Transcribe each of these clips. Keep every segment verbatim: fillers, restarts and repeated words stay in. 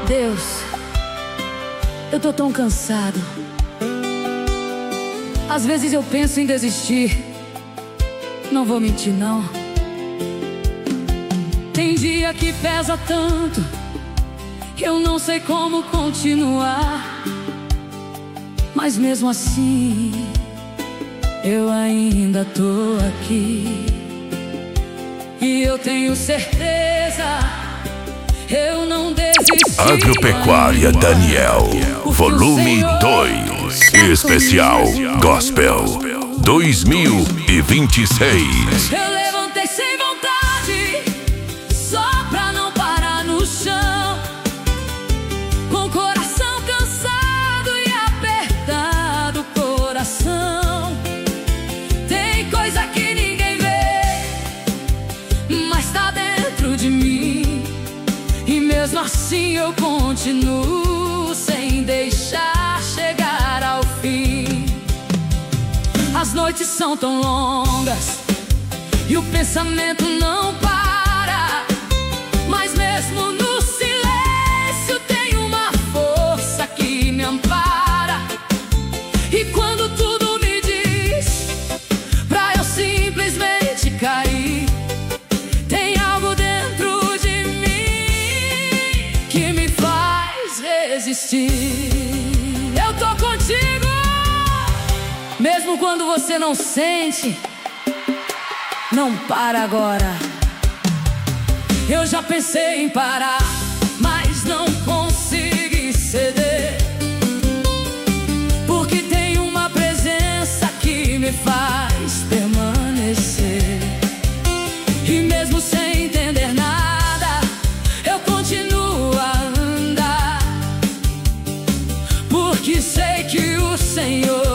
Deus, eu tô tão cansado. Às vezes eu penso em desistir. Não vou mentir, não. Tem dia que pesa tanto que eu não sei como continuar. Mas mesmo assim eu ainda tô aqui. E eu tenho certeza, eu não desisti. Agropecuária Daniel, volume dois, especial Gospel dois mil e vinte e seis. Eu levantei sem vontade, só pra não parar no chão, com o coração cansado e apertado coração. Tem coisa que ninguém vê, mas tá dentro de mim. E mesmo assim eu continuo sem deixar chegar ao fim. As noites são tão longas e o pensamento não para, mas mesmo no silêncio tem uma força que me ampara. E quando tudo me diz pra eu simplesmente cair, tem algo dentro de mim que me faz resistir. Eu tô contigo, mesmo quando você não sente. Não para agora. Eu já pensei em parar, mas não consegui ceder, porque tem uma presença que me faz permanecer. E mesmo sem entender nada, eu continuo a andar, porque sei que o Senhor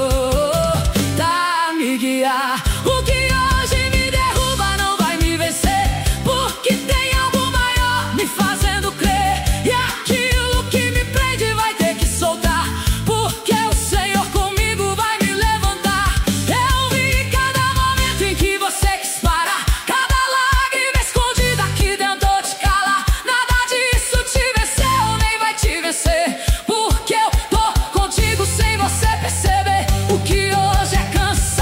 o que hoje me derruba não vai me vencer, porque tem algo maior me fazendo crer. E aquilo que me prende vai ter que soltar, porque o Senhor comigo vai me levantar. Eu vi cada momento em que você quis parar, cada lágrima escondida que tentou te calar. Nada disso te venceu, nem vai te vencer, porque eu tô contigo sem você perceber. O que hoje é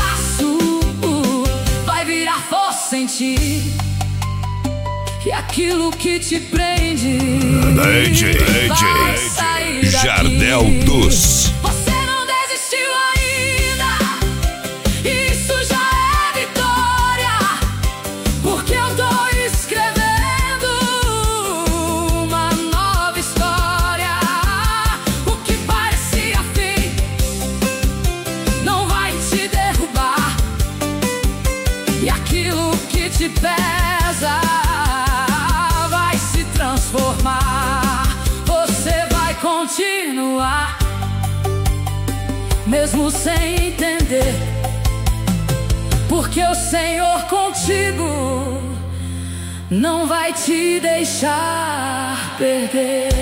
sentir, e aquilo que te prende D J, vai sair daqui. Jardel dos. Você não desistiu ainda, isso já é vitória, porque eu tô escrevendo uma nova história. O que parecia fim não vai te derrubar, e aquilo que te pesa vai se transformar. Você vai continuar, mesmo sem entender, porque o Senhor contigo não vai te deixar perder.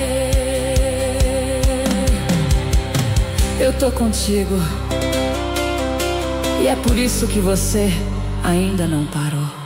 Eu tô contigo, e é por isso que você ainda não parou.